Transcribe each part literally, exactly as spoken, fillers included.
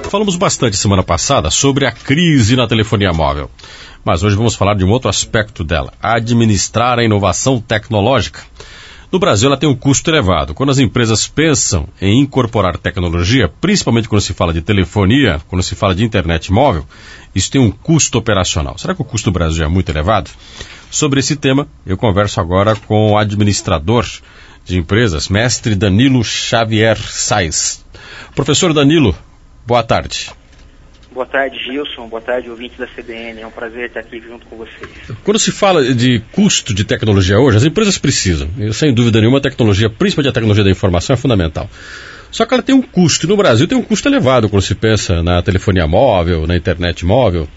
Roberto, falamos bastante semana passada sobre a crise na telefonia móvel. Mas hoje vamos falar de um outro aspecto dela, administrar a inovação tecnológica. No Brasil, ela tem um custo elevado. Quando as empresas pensam em incorporar tecnologia, principalmente quando se fala de telefonia, quando se fala de internet móvel, isso tem um custo operacional. Será que o custo do Brasil é muito elevado? Sobre esse tema, eu converso agora com o administrador de empresas, mestre Danilo Xavier Sais. Professor Danilo, boa tarde. Boa tarde, Gilson. Boa tarde, ouvintes da C B N. É um prazer estar aqui junto com vocês. Quando se fala de custo de tecnologia hoje, as empresas precisam. E, sem dúvida nenhuma, a tecnologia, principalmente a tecnologia da informação, é fundamental. Só que ela tem um custo. E no Brasil tem um custo elevado quando se pensa na telefonia móvel, na internet móvel.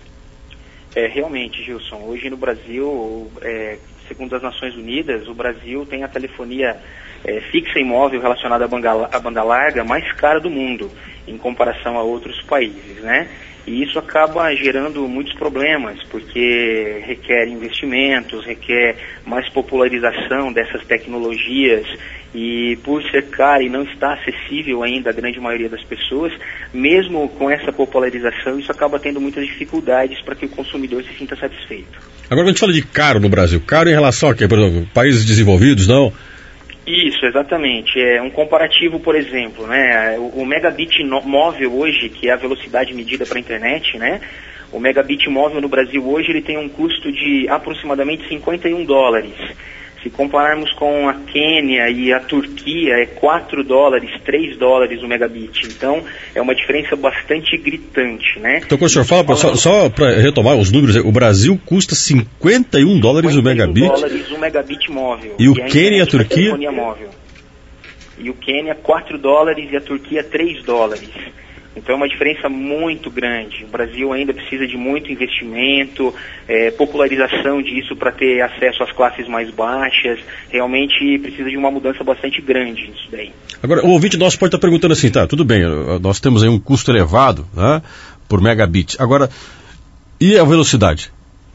É, realmente, Gilson. Hoje no Brasil, é, segundo as Nações Unidas, o Brasil tem a telefonia é, fixa e móvel relacionada à banda, à banda larga mais cara do mundo, em comparação a outros países, né? E isso acaba gerando muitos problemas, porque requer investimentos, requer mais popularização dessas tecnologias, e por ser caro e não estar acessível ainda à grande maioria das pessoas, mesmo com essa popularização, isso acaba tendo muitas dificuldades para que o consumidor se sinta satisfeito. Agora, quando a gente fala de caro no Brasil, caro em relação a quê? Por exemplo, países desenvolvidos, não? Isso, exatamente. É um comparativo, por exemplo, né? O, o megabit no, móvel hoje, que é a velocidade medida para a internet, né? O megabit móvel no Brasil hoje, ele tem um custo de aproximadamente cinquenta e um dólares. Se compararmos com a Quênia e a Turquia, é quatro dólares, três dólares o megabit. Então, é uma diferença bastante gritante, né? Então, quando o senhor fala, só, só para retomar os números, o Brasil custa cinquenta e um dólares o megabit? cinquenta e um dólares o megabit móvel. E o Quênia e a Turquia? Móvel. E o Quênia, quatro dólares e a Turquia, três dólares. Então é uma diferença muito grande. O Brasil ainda precisa de muito investimento, é, popularização disso para ter acesso às classes mais baixas. Realmente precisa de uma mudança bastante grande nisso daí. Agora, o ouvinte nosso pode estar perguntando assim, tá, tudo bem, nós temos aí um custo elevado, né, por megabit. Agora, e a velocidade?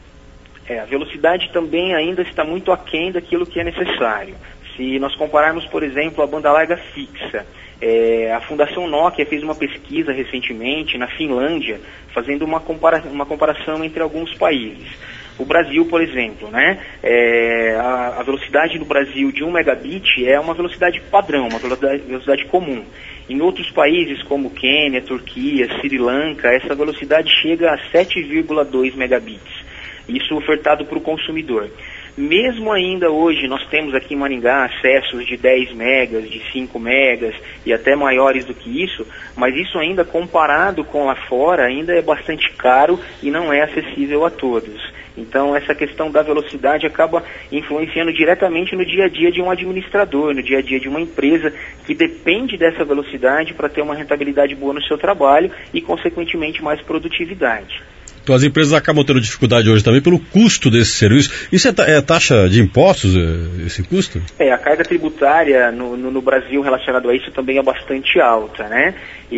É, a velocidade também ainda está muito aquém daquilo que é necessário. Se nós compararmos, por exemplo, a banda larga fixa, é, a Fundação Nokia fez uma pesquisa recentemente na Finlândia, fazendo uma, compara uma comparação entre alguns países. O Brasil, por exemplo, né, é, a, a velocidade no Brasil de um megabit é uma velocidade padrão, uma velocidade, velocidade comum. Em outros países como Quênia, Turquia, Sri Lanka, essa velocidade chega a sete vírgula dois megabits. Isso ofertado para o consumidor. Mesmo ainda hoje, nós temos aqui em Maringá acessos de dez megas, de cinco megas e até maiores do que isso, mas isso ainda comparado com lá fora ainda é bastante caro e não é acessível a todos. Então essa questão da velocidade acaba influenciando diretamente no dia a dia de um administrador, no dia a dia de uma empresa que depende dessa velocidade para ter uma rentabilidade boa no seu trabalho e consequentemente mais produtividade. Então as empresas acabam tendo dificuldade hoje também pelo custo desse serviço. Isso é, ta é taxa de impostos, esse custo? É, a carga tributária no, no, no Brasil relacionada a isso também é bastante alta, né?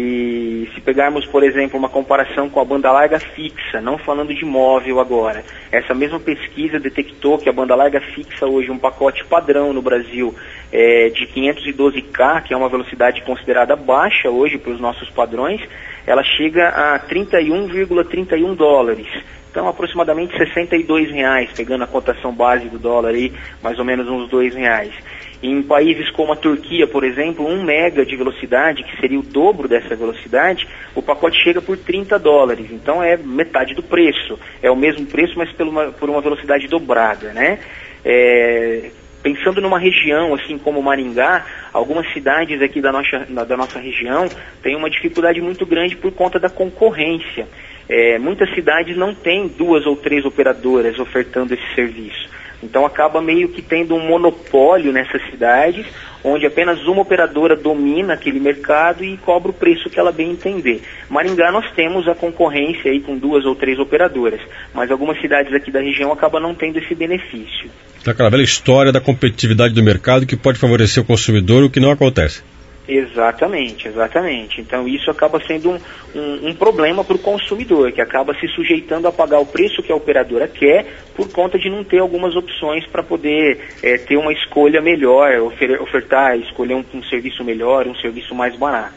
E se pegarmos, por exemplo, uma comparação com a banda larga fixa, não falando de móvel agora, essa mesma pesquisa detectou que a banda larga fixa hoje, um pacote padrão no Brasil é, de quinhentos e doze K, que é uma velocidade considerada baixa hoje para os nossos padrões, ela chega a trinta e um vírgula trinta e um dólares. Então, aproximadamente sessenta e dois reais, pegando a cotação base do dólar aí, mais ou menos uns dois reais. Em países como a Turquia, por exemplo, um mega de velocidade, que seria o dobro dessa velocidade, o pacote chega por trinta dólares. Então, é metade do preço. É o mesmo preço, mas por uma, por uma velocidade dobrada, né? É... Pensando numa região, assim como Maringá, algumas cidades aqui da nossa, da nossa região têm uma dificuldade muito grande por conta da concorrência. É, muitas cidades não têm duas ou três operadoras ofertando esse serviço. Então acaba meio que tendo um monopólio nessas cidades, onde apenas uma operadora domina aquele mercado e cobra o preço que ela bem entender. Maringá nós temos a concorrência aí com duas ou três operadoras, mas algumas cidades aqui da região acabam não tendo esse benefício. Então, aquela velha história da competitividade do mercado que pode favorecer o consumidor, o que não acontece. Exatamente, exatamente. Então isso acaba sendo um, um, um problema para o consumidor, que acaba se sujeitando a pagar o preço que a operadora quer por conta de não ter algumas opções para poder é, ter uma escolha melhor, ofer ofertar, escolher um, um serviço melhor, um serviço mais barato.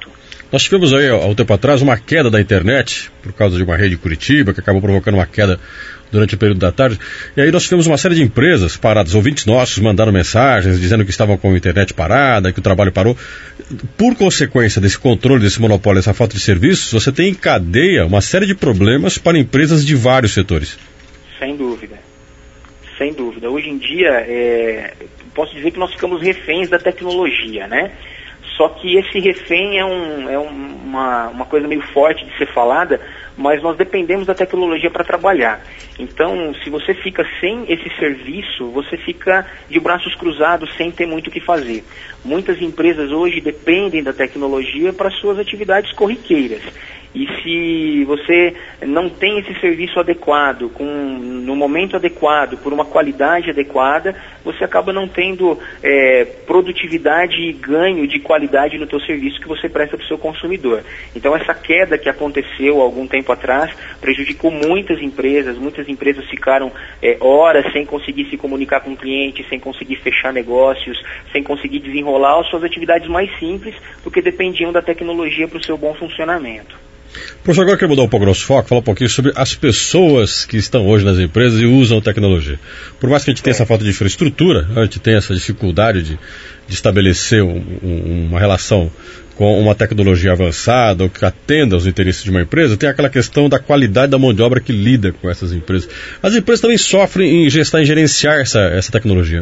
Nós tivemos aí, há um tempo atrás, uma queda da internet, por causa de uma rede de Curitiba, que acabou provocando uma queda durante o período da tarde. E aí nós tivemos uma série de empresas paradas. Ouvintes nossos mandaram mensagens dizendo que estavam com a internet parada, que o trabalho parou. Por consequência desse controle, desse monopólio, dessa falta de serviços, você tem em cadeia uma série de problemas para empresas de vários setores. Sem dúvida. Sem dúvida. Hoje em dia, é, posso dizer que nós ficamos reféns da tecnologia, né? Só que esse refém é, um, é uma, uma coisa meio forte de ser falada, mas nós dependemos da tecnologia para trabalhar. Então, se você fica sem esse serviço, você fica de braços cruzados sem ter muito o que fazer. Muitas empresas hoje dependem da tecnologia para suas atividades corriqueiras. E se você não tem esse serviço adequado, com, no momento adequado, por uma qualidade adequada, você acaba não tendo é, produtividade e ganho de qualidade no teu serviço que você presta para o seu consumidor. Então essa queda que aconteceu há algum tempo atrás prejudicou muitas empresas, muitas empresas ficaram é, horas sem conseguir se comunicar com o cliente, sem conseguir fechar negócios, sem conseguir desenrolar as suas atividades mais simples, porque dependiam da tecnologia para o seu bom funcionamento. Professor, agora eu quero mudar um pouco o nosso foco, falar um pouquinho sobre as pessoas que estão hoje nas empresas e usam tecnologia. Por mais que a gente tenha é. essa falta de infraestrutura, a gente tem essa dificuldade de, de estabelecer um, um, uma relação com uma tecnologia avançada ou que atenda aos interesses de uma empresa, tem aquela questão da qualidade da mão de obra que lida com essas empresas. As empresas também sofrem em gestar, em gerenciar essa, essa tecnologia.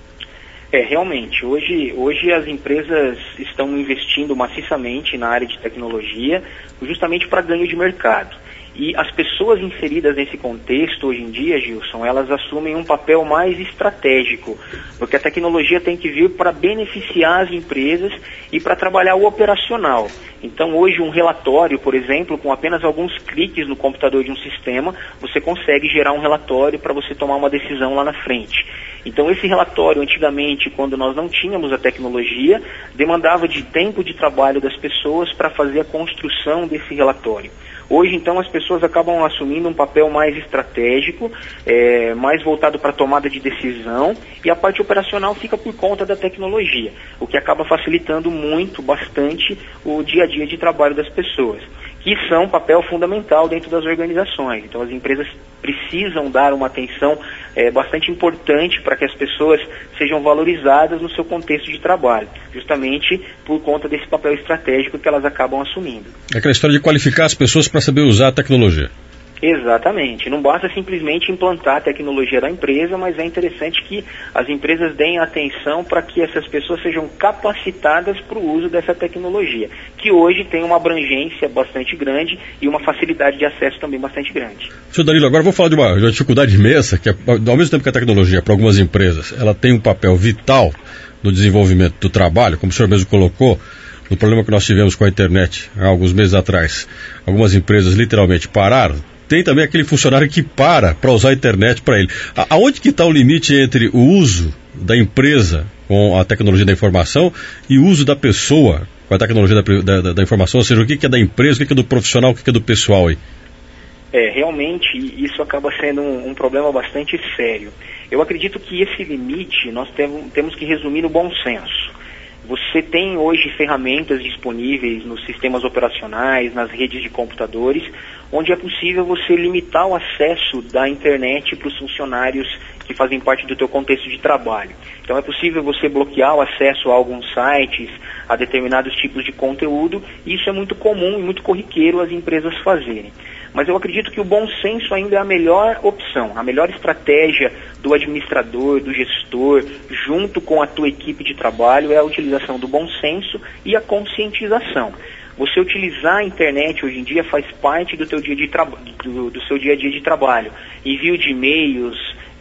É, realmente, hoje, hoje as empresas estão investindo maciçamente na área de tecnologia, justamente para ganho de mercado. E as pessoas inseridas nesse contexto hoje em dia, Gilson, elas assumem um papel mais estratégico, porque a tecnologia tem que vir para beneficiar as empresas e para trabalhar o operacional. Então hoje um relatório, por exemplo, com apenas alguns cliques no computador de um sistema, você consegue gerar um relatório para você tomar uma decisão lá na frente. Então esse relatório, antigamente, quando nós não tínhamos a tecnologia, demandava de tempo de trabalho das pessoas para fazer a construção desse relatório. Hoje, então, as pessoas acabam assumindo um papel mais estratégico, é, mais voltado para a tomada de decisão, e a parte operacional fica por conta da tecnologia, o que acaba facilitando muito, bastante, o dia a dia de trabalho das pessoas, que são um papel fundamental dentro das organizações. Então, as empresas precisam dar uma atenção é, bastante importante para que as pessoas sejam valorizadas no seu contexto de trabalho, justamente por conta desse papel estratégico que elas acabam assumindo. É aquela história de qualificar as pessoas para saber usar a tecnologia. Exatamente. Não basta simplesmente implantar a tecnologia da empresa, mas é interessante que as empresas deem atenção para que essas pessoas sejam capacitadas para o uso dessa tecnologia, que hoje tem uma abrangência bastante grande e uma facilidade de acesso também bastante grande. Senhor Danilo, agora vou falar de uma, de uma dificuldade imensa, que é, ao mesmo tempo que a tecnologia, para algumas empresas, ela tem um papel vital no desenvolvimento do trabalho, como o senhor mesmo colocou, no problema que nós tivemos com a internet há alguns meses atrás. Algumas empresas literalmente pararam. Tem também aquele funcionário que para para usar a internet para ele. A, aonde que está o limite entre o uso da empresa com a tecnologia da informação e o uso da pessoa com a tecnologia da, da, da informação? Ou seja, o que, que é da empresa, o que, que é do profissional, o que, que é do pessoal aí? É, realmente isso acaba sendo um, um problema bastante sério. Eu acredito que esse limite nós temos, temos que resumir no bom senso. Você tem hoje ferramentas disponíveis nos sistemas operacionais, nas redes de computadores, onde é possível você limitar o acesso da internet para os funcionários que fazem parte do teu contexto de trabalho. Então é possível você bloquear o acesso a alguns sites, a determinados tipos de conteúdo, e isso é muito comum e muito corriqueiro as empresas fazerem. Mas eu acredito que o bom senso ainda é a melhor opção, a melhor estratégia do administrador, do gestor, junto com a tua equipe de trabalho, é a utilização do bom senso e a conscientização. Você utilizar a internet hoje em dia faz parte do, teu dia de tra- do, do seu dia a dia de trabalho. Envio de e-mails,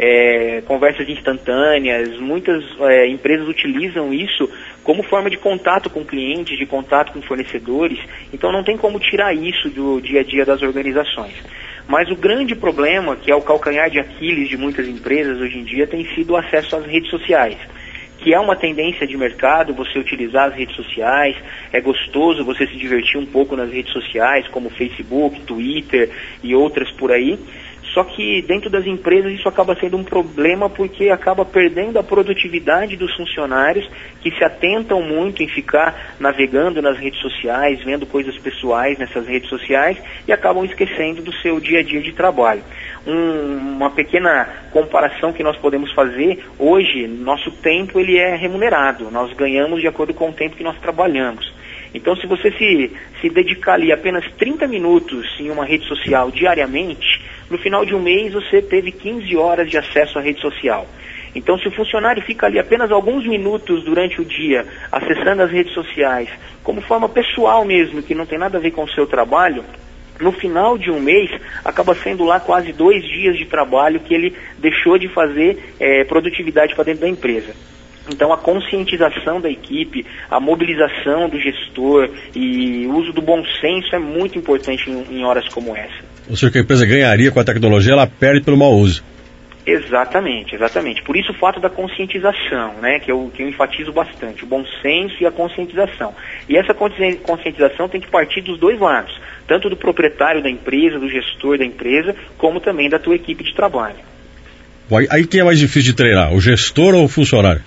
é, conversas instantâneas, muitas é, empresas utilizam isso como forma de contato com clientes, de contato com fornecedores, então não tem como tirar isso do dia a dia das organizações. Mas o grande problema, que é o calcanhar de Aquiles de muitas empresas hoje em dia, tem sido o acesso às redes sociais, que é uma tendência de mercado, você utilizar as redes sociais, é gostoso você se divertir um pouco nas redes sociais, como Facebook, Twitter e outras por aí. Só que dentro das empresas isso acaba sendo um problema porque acaba perdendo a produtividade dos funcionários que se atentam muito em ficar navegando nas redes sociais, vendo coisas pessoais nessas redes sociais e acabam esquecendo do seu dia a dia de trabalho. Um, uma pequena comparação que nós podemos fazer, hoje, nosso tempo ele é remunerado, nós ganhamos de acordo com o tempo que nós trabalhamos. Então, se você se, se dedicar ali apenas trinta minutos em uma rede social diariamente, no final de um mês você teve quinze horas de acesso à rede social. Então, se o funcionário fica ali apenas alguns minutos durante o dia acessando as redes sociais, como forma pessoal mesmo, que não tem nada a ver com o seu trabalho, no final de um mês, acaba sendo lá quase dois dias de trabalho que ele deixou de fazer é, produtividade para dentro da empresa. Então, a conscientização da equipe, a mobilização do gestor e o uso do bom senso é muito importante em, em horas como essa. Ou seja, que a empresa ganharia com a tecnologia, ela perde pelo mau uso. Exatamente, exatamente. Por isso o fato da conscientização, né, que eu, que eu enfatizo bastante, o bom senso e a conscientização. E essa conscientização tem que partir dos dois lados, tanto do proprietário da empresa, do gestor da empresa, como também da tua equipe de trabalho. Aí quem é mais difícil de treinar, o gestor ou o funcionário?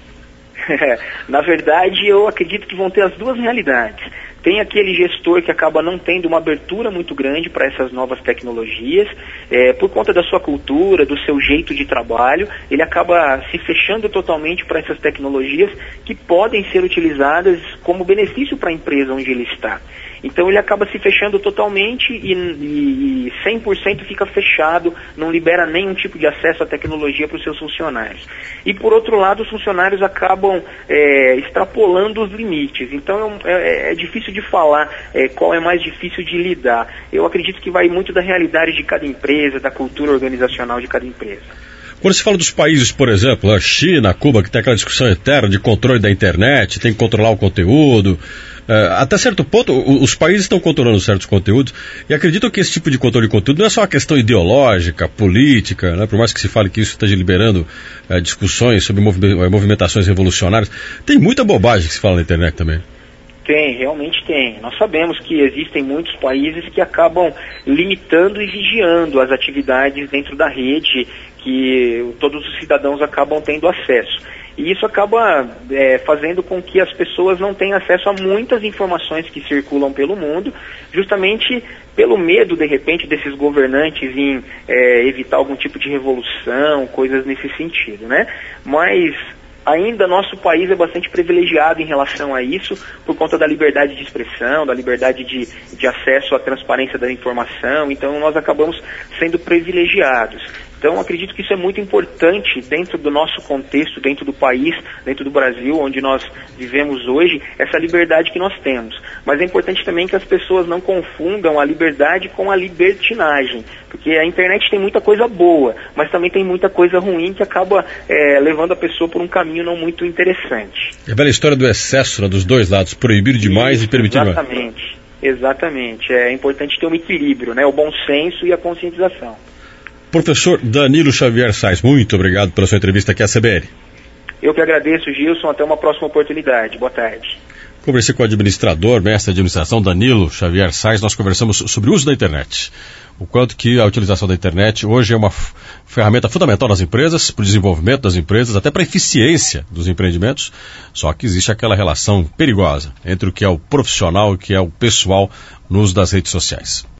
Na verdade, eu acredito que vão ter as duas realidades. Tem aquele gestor que acaba não tendo uma abertura muito grande para essas novas tecnologias, é, por conta da sua cultura, do seu jeito de trabalho, ele acaba se fechando totalmente para essas tecnologias que podem ser utilizadas como benefício para a empresa onde ele está. Então ele acaba se fechando totalmente e, e, e cem por cento fica fechado, não libera nenhum tipo de acesso à tecnologia para os seus funcionários. E por outro lado, os funcionários acabam é, extrapolando os limites. Então é, é difícil de falar é, qual é mais difícil de lidar. Eu acredito que vai muito da realidade de cada empresa, da cultura organizacional de cada empresa. Quando se fala dos países, por exemplo, a China, Cuba, que tem aquela discussão eterna de controle da internet, tem que controlar o conteúdo, uh, até certo ponto os países estão controlando certos conteúdos e acreditam que esse tipo de controle de conteúdo não é só uma questão ideológica, política, né? Por mais que se fale que isso esteja liberando uh, discussões sobre movimentações revolucionárias, tem muita bobagem que se fala na internet também. Tem, realmente tem. Nós sabemos que existem muitos países que acabam limitando e vigiando as atividades dentro da rede que todos os cidadãos acabam tendo acesso. E isso acaba é, fazendo com que as pessoas não tenham acesso a muitas informações que circulam pelo mundo, justamente pelo medo, de repente, desses governantes em é, evitar algum tipo de revolução, coisas nesse sentido, né? Mas ainda nosso país é bastante privilegiado em relação a isso, por conta da liberdade de expressão, da liberdade de, de acesso à transparência da informação, então nós acabamos sendo privilegiados. Então acredito que isso é muito importante dentro do nosso contexto, dentro do país, dentro do Brasil, onde nós vivemos hoje, essa liberdade que nós temos. Mas é importante também que as pessoas não confundam a liberdade com a libertinagem, porque a internet tem muita coisa boa, mas também tem muita coisa ruim que acaba é, levando a pessoa por um caminho não muito interessante. É a bela história do excesso, né, dos dois lados, proibir demais isso, e permitir demais. Exatamente, exatamente. É importante ter um equilíbrio, né, o bom senso e a conscientização. Professor Danilo Xavier Sais, muito obrigado pela sua entrevista aqui à C B N. Eu que agradeço, Gilson. Até uma próxima oportunidade. Boa tarde. Conversei com o administrador, mestre de administração Danilo Xavier Sais. Nós conversamos sobre o uso da internet. O quanto que a utilização da internet hoje é uma ferramenta fundamental nas empresas, para o desenvolvimento das empresas, até para a eficiência dos empreendimentos. Só que existe aquela relação perigosa entre o que é o profissional e o que é o pessoal no uso das redes sociais.